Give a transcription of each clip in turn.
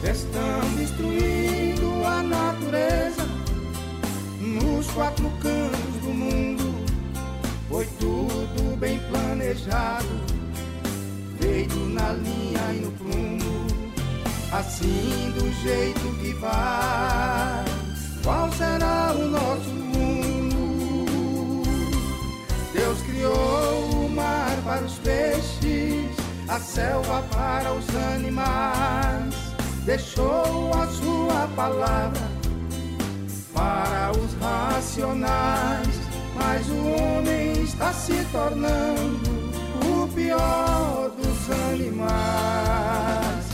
estão destruindo a natureza nos quatro cantos do mundo. Foi tudo bem planejado, feito na linha e no prumo, assim do jeito que vai. Qual será o nosso mundo? Deus criou o mar para os peixes, a selva para os animais, deixou a sua palavra para os racionais. Mas o homem está se tornando o pior dos animais.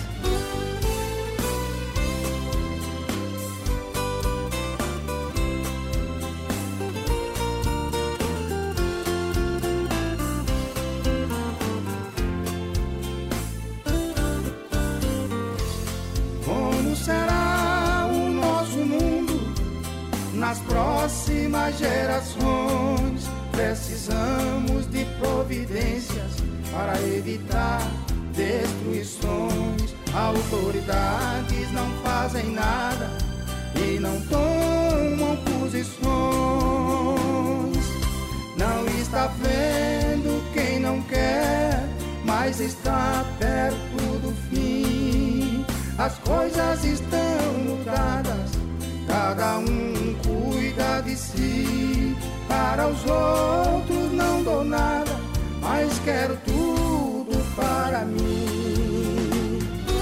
Como será o nosso mundo nas próximas gerações? Precisamos de providências para evitar destruições. Autoridades não fazem nada e não tomam posições. Não está vendo quem não quer, mas está perto do fim. As coisas estão mudadas, cada um cuida de si. Para os outros não dou nada, mas quero tudo para mim.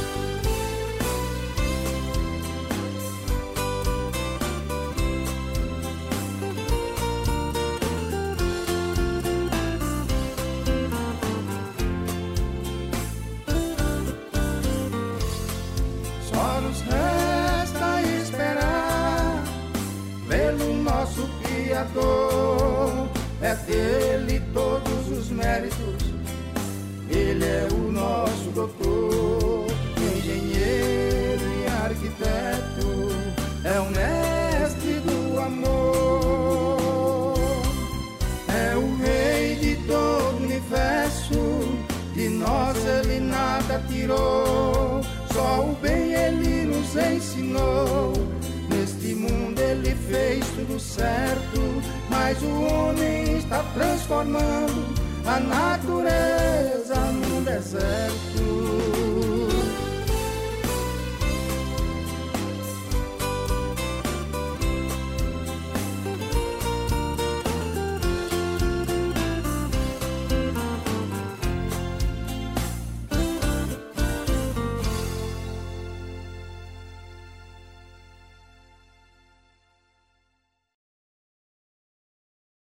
Só nos resta esperar pelo nosso Criador. É dele todos os méritos, ele é o nosso doutor, engenheiro e arquiteto, é o mestre do amor, é o rei de todo o universo, de nós ele nada tirou, só o bem ele nos ensinou. Neste mundo ele fez tudo certo, mas o homem está transformando a natureza num deserto.